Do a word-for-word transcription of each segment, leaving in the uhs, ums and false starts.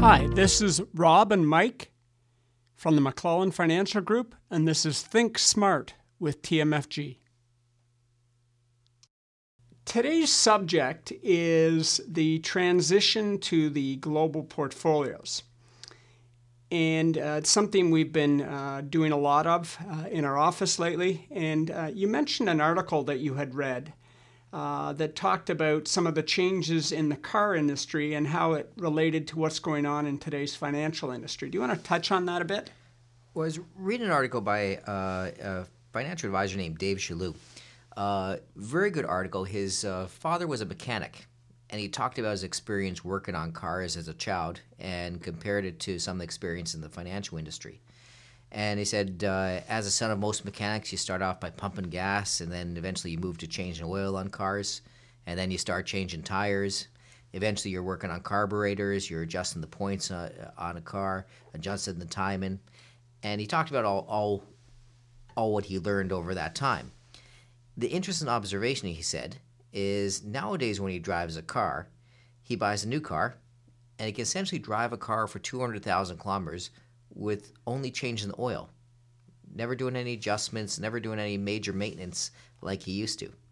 Hi, this is Rob and Mike from the McClellan Financial Group, and this is Think Smart with T M F G. Today's subject is the transition to the global portfolios. And uh, it's something we've been uh, doing a lot of uh, in our office lately. And uh, you mentioned an article that you had read uh, that talked about some of the changes in the car industry and how it related to what's going on in today's financial industry. Do you want to touch on that a bit? Well, I was reading an article by uh, a financial advisor named Dave Shalhoub. Uh, very good article. His uh, father was a mechanic, and he talked about his experience working on cars as a child and compared it to some of the experience in the financial industry. And he said, uh, as a son of most mechanics, you start off by pumping gas, and then eventually you move to changing oil on cars, and then you start changing tires. Eventually you're working on carburetors, you're adjusting the points uh, on a car, adjusting the timing. And he talked about all, all, all what he learned over that time. The interesting observation, he said, is nowadays when he drives a car, he buys a new car, and he can essentially drive a car for two hundred thousand kilometers with only changing the oil, never doing any adjustments, never doing any major maintenance like he used to.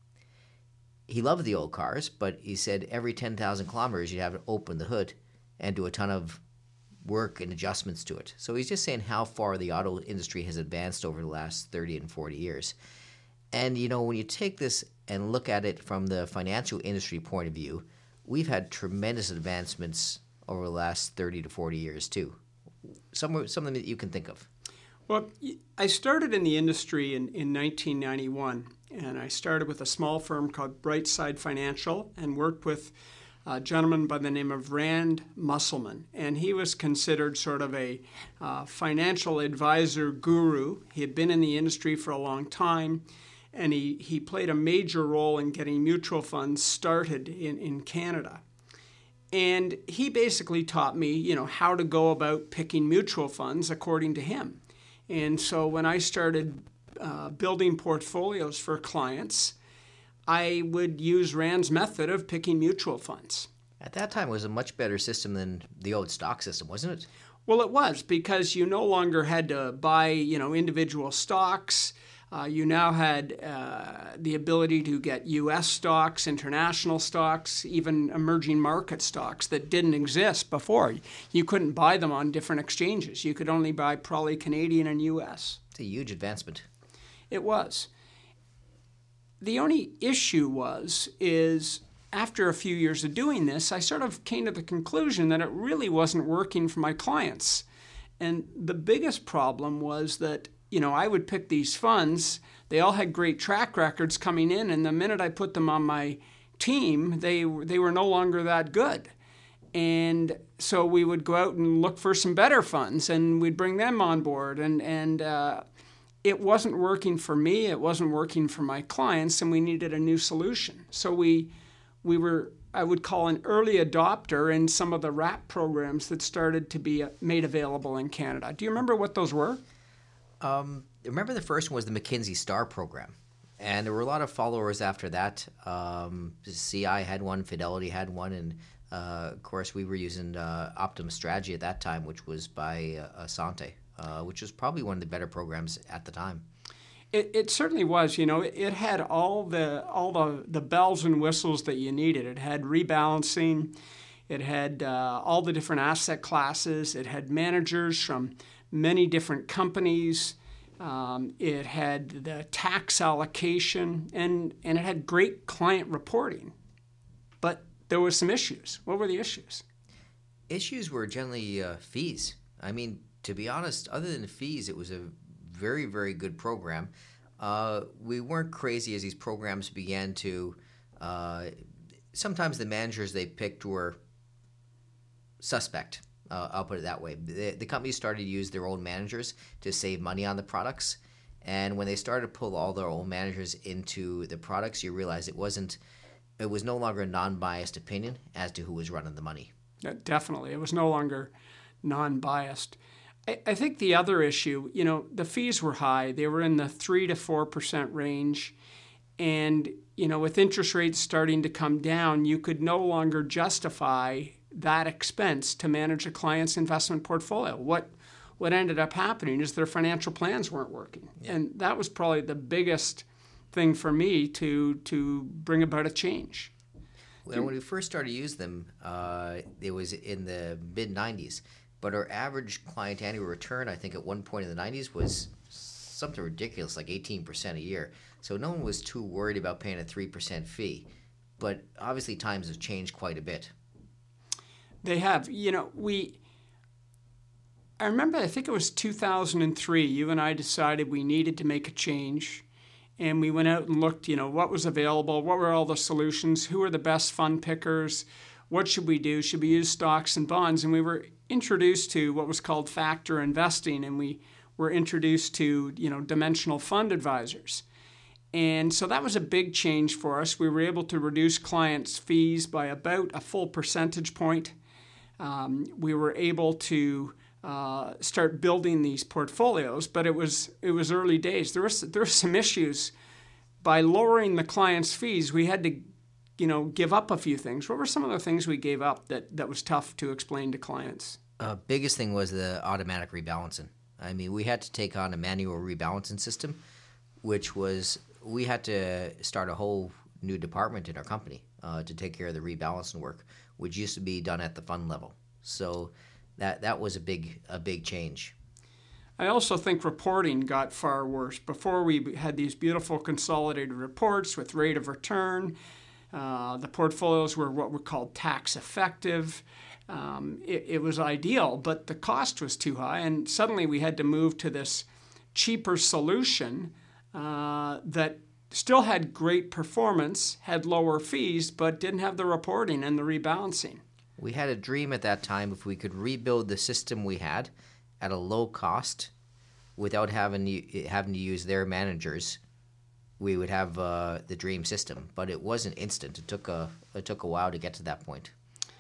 He loved the old cars, but he said every ten thousand kilometers you'd have to open the hood and do a ton of work and adjustments to it. So he's just saying how far the auto industry has advanced over the last thirty and forty years. And, you know, when you take this and look at it from the financial industry point of view, we've had tremendous advancements over the last thirty to forty years, too. Some, something that you can think of. Well, I started in the industry in, in nineteen ninety-one, and I started with a small firm called Brightside Financial and worked with a gentleman by the name of Rand Musselman. And he was considered sort of a uh, financial advisor guru. He had been in the industry for a long time, and he, he played a major role in getting mutual funds started in, in Canada. And he basically taught me, you know, how to go about picking mutual funds according to him. And so when I started uh, building portfolios for clients, I would use Rand's method of picking mutual funds. At that time, it was a much better system than the old stock system, wasn't it? Well, it was, because you no longer had to buy, you know, individual stocks. Uh, you now had uh, the ability to get U S stocks, international stocks, even emerging market stocks that didn't exist before. You couldn't buy them on different exchanges. You could only buy probably Canadian and U S. It's a huge advancement. It was. The only issue was, is after a few years of doing this, I sort of came to the conclusion that it really wasn't working for my clients. And the biggest problem was that, you know, I would pick these funds. They all had great track records coming in, and the minute I put them on my team, they they were no longer that good. And so we would go out and look for some better funds, and we'd bring them on board. And and uh, it wasn't working for me. It wasn't working for my clients, and we needed a new solution. So we we were, I would call, an early adopter in some of the wrap programs that started to be made available in Canada. Do you remember what those were? Um, remember the first one was the McKinsey STAR program, and there were a lot of followers after that. Um, C I had one, Fidelity had one, and uh, of course we were using uh, Optimum Strategy at that time, which was by uh, Asante, uh, which was probably one of the better programs at the time. It, it certainly was. You know, it, it had all the all the, the bells and whistles that you needed. It had rebalancing. It had uh, all the different asset classes. It had managers from many different companies. Um, it had the tax allocation, and, and it had great client reporting. But there were some issues. What were the issues? Issues were generally uh, fees. I mean, to be honest, other than fees, it was a very, very good program. Uh, we weren't crazy as these programs began to... Uh, sometimes the managers they picked were suspect. Uh, I'll put it that way. The, the companies started to use their own managers to save money on the products. And when they started to pull all their own managers into the products, you realize it wasn't, it was no longer a non-biased opinion as to who was running the money. Yeah, definitely. It was no longer non-biased. I, I think the other issue, you know, the fees were high. They were in the three to four percent range. And, you know, with interest rates starting to come down, you could no longer justify that expense to manage a client's investment portfolio. What what ended up happening is their financial plans weren't working. Yeah. And that was probably the biggest thing for me to to bring about a change. Well, when we first started to use them, uh, it was in the mid nineties. But our average client annual return, I think at one point in the nineties, was something ridiculous, like eighteen percent a year. So no one was too worried about paying a three percent fee. But obviously times have changed quite a bit. They have. You know, we... I remember, I think it was two thousand three, you and I decided we needed to make a change. And we went out and looked, you know, what was available, what were all the solutions, who are the best fund pickers, what should we do, should we use stocks and bonds? And we were introduced to what was called factor investing, and we were introduced to, you know, dimensional fund advisors. And so that was a big change for us. We were able to reduce clients' fees by about a full percentage point. Um, we were able to uh, start building these portfolios, but it was it was early days. There was there were some issues. By lowering the clients' fees, we had to, you know, give up a few things. What were some of the things we gave up that, that was tough to explain to clients? Uh, biggest thing was the automatic rebalancing. I mean, we had to take on a manual rebalancing system, which was, we had to start a whole new department in our company uh, to take care of the rebalancing work, which used to be done at the fund level. So that that was a big a big change. I also think reporting got far worse. Before, we had these beautiful consolidated reports with rate of return. Uh, the portfolios were what were called tax effective. Um, it, it was ideal, but the cost was too high, and suddenly we had to move to this cheaper solution uh, that still had great performance, had lower fees, but didn't have the reporting and the rebalancing. We had a dream at that time if we could rebuild the system we had at a low cost without having to, having to use their managers, we would have uh, the dream system. But it wasn't instant. It took a it took a while to get to that point.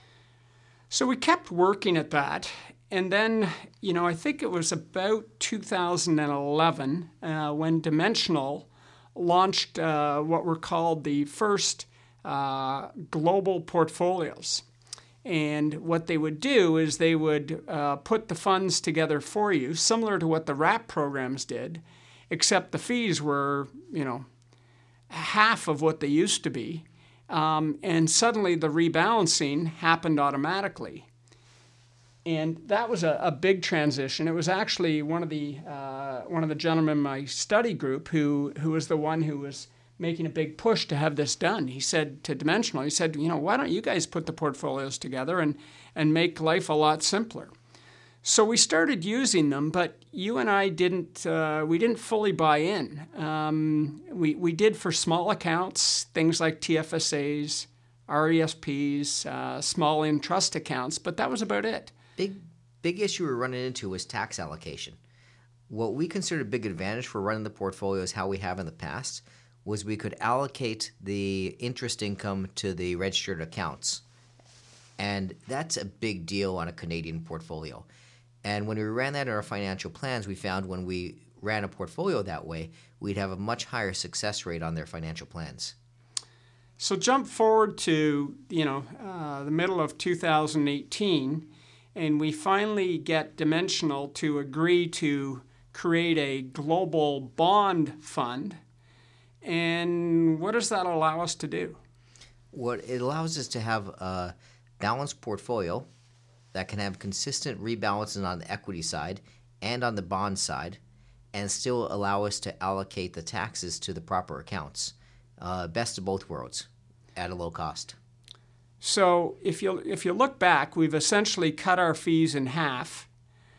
So we kept working at that. And then, you know, I think it was about two thousand eleven uh, when Dimensional launched uh, what were called the first uh, global portfolios. And what they would do is they would uh, put the funds together for you, similar to what the wrap programs did, except the fees were, you know, half of what they used to be. Um, and suddenly the rebalancing happened automatically. And that was a, a big transition. It was actually one of the uh, one of the gentlemen in my study group who who was the one who was making a big push to have this done. He said to Dimensional, he said, you know, why don't you guys put the portfolios together and, and make life a lot simpler? So we started using them, but you and I didn't, uh, we didn't fully buy in. Um, we, we did for small accounts, things like T F S As, R E S Ps, uh, small in trust accounts, but that was about it. Big, big issue we were running into was tax allocation. What we considered a big advantage for running the portfolios how we have in the past was we could allocate the interest income to the registered accounts. And that's a big deal on a Canadian portfolio. And when we ran that in our financial plans, we found when we ran a portfolio that way, we'd have a much higher success rate on their financial plans. So jump forward to, you know, uh, the middle of two thousand eighteen, and we finally get Dimensional to agree to create a global bond fund. And what does that allow us to do? What it allows us to have a balanced portfolio that can have consistent rebalancing on the equity side and on the bond side, and still allow us to allocate the taxes to the proper accounts. Uh, best of both worlds at a low cost. So if you if you look back, we've essentially cut our fees in half,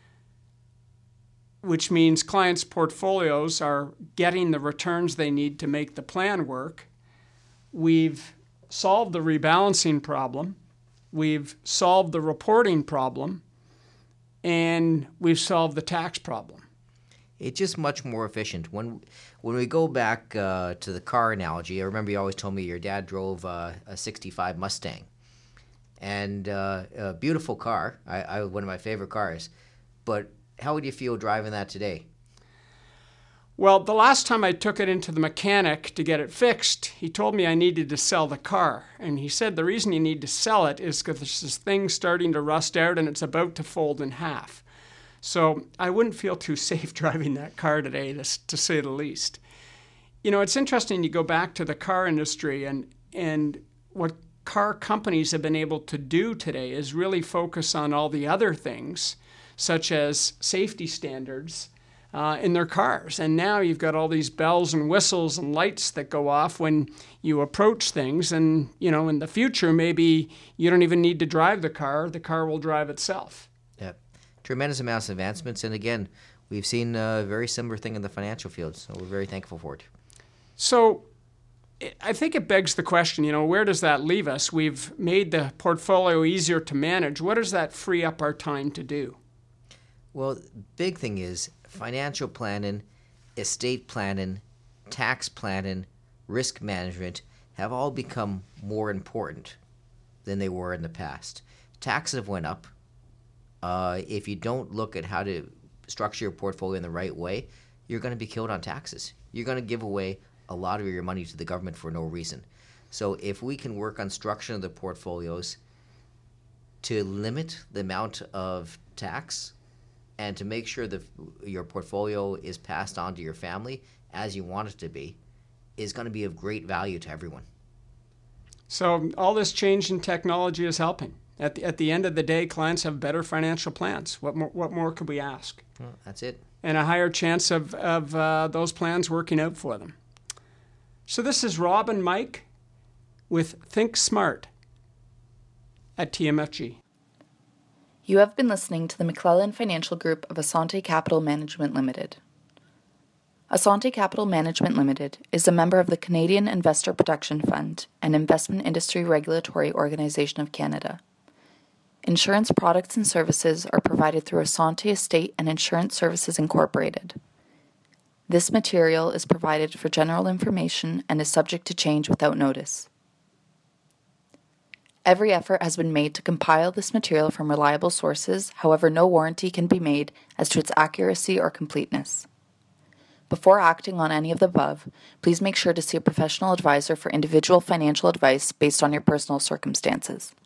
which means clients' portfolios are getting the returns they need to make the plan work. We've solved the rebalancing problem. We've solved the reporting problem. And we've solved the tax problem. It's just much more efficient. When when we go back uh, to the car analogy, I remember you always told me your dad drove uh, a sixty-five Mustang. And uh, a beautiful car, I, I one of my favorite cars. But how would you feel driving that today? Well, the last time I took it into the mechanic to get it fixed, he told me I needed to sell the car. And he said the reason you need to sell it is because this thing's starting to rust out and it's about to fold in half. So I wouldn't feel too safe driving that car today, to, to say the least. You know, it's interesting, you go back to the car industry, and and what car companies have been able to do today is really focus on all the other things, such as safety standards, Uh, in their cars. And now you've got all these bells and whistles and lights that go off when you approach things. And, you know, in the future, maybe you don't even need to drive the car. The car will drive itself. Yeah. Tremendous amounts of advancements. And again, we've seen a very similar thing in the financial field. So we're very thankful for it. So I think it begs the question, you know, where does that leave us? We've made the portfolio easier to manage. What does that free up our time to do? Well, big thing is financial planning, estate planning, tax planning, risk management have all become more important than they were in the past. Taxes have went up. Uh, if you don't look at how to structure your portfolio in the right way, you're going to be killed on taxes. You're going to give away a lot of your money to the government for no reason. So if we can work on structuring the portfolios to limit the amount of tax and to make sure that your portfolio is passed on to your family as you want it to be, is going to be of great value to everyone. So all this change in technology is helping. At the, at the end of the day, clients have better financial plans. What more, what more could we ask? Well, that's it. And a higher chance of, of uh, those plans working out for them. So this is Rob and Mike with Think Smart at T M F G. You have been listening to the McClellan Financial Group of Asante Capital Management Limited. Asante Capital Management Limited is a member of the Canadian Investor Protection Fund and Investment Industry Regulatory Organization of Canada. Insurance products and services are provided through Asante Estate and Insurance Services Incorporated. This material is provided for general information and is subject to change without notice. Every effort has been made to compile this material from reliable sources, however, no warranty can be made as to its accuracy or completeness. Before acting on any of the above, please make sure to see a professional advisor for individual financial advice based on your personal circumstances.